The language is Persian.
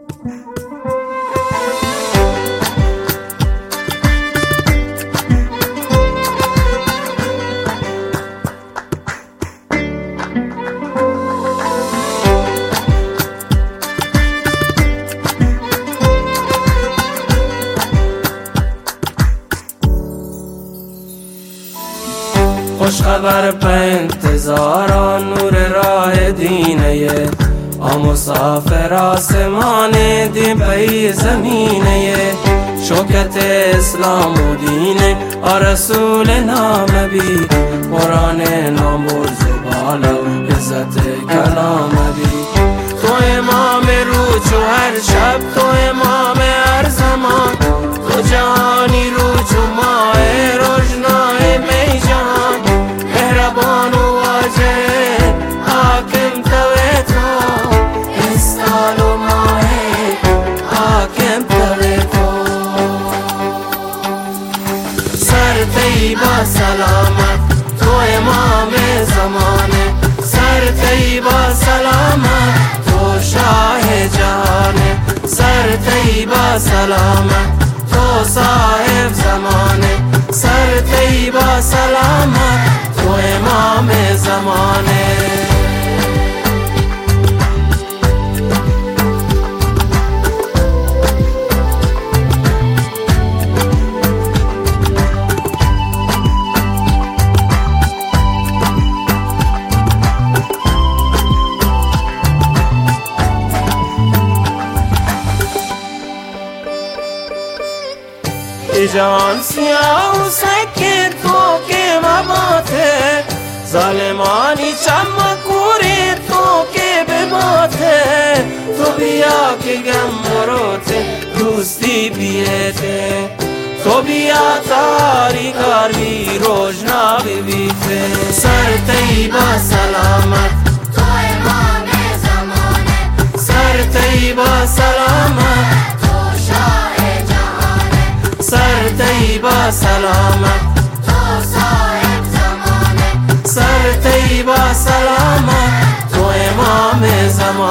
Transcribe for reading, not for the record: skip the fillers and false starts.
خوش خبر به انتظاران نور راه دینه مسافر آسمان دی پی زمینه شوکت اسلام و دین رسول نام بی قرآن نامرز بالا عزت کلام بی تو امام روز و هر شب تو امام هر زمان تو جهانی روز و ماه روشنای می جهان مهربان و واجه حاکم توی تو استال و ماه حاکم توی تو سر طیبا سلامت تو امام زمانه سر طیبا سلامت تو شاه جهانه سر طیبا سلامت تو صاحب زمانه سر طیبا سلامت تو امام زمانه جهان سیاه و سکه تو که مباته ظالمانی چمکوری تو که بباته تو بیا که گم مروته دوستی بیته تو بیا تاری کار بی روشنا بیته سر طیبا سلامت تو امام زمانه سر طیبا سلامت تو شاه جهانه سر طیبا سلامت تو صاحب زمانه سر طیبا سلامت تو امام زمان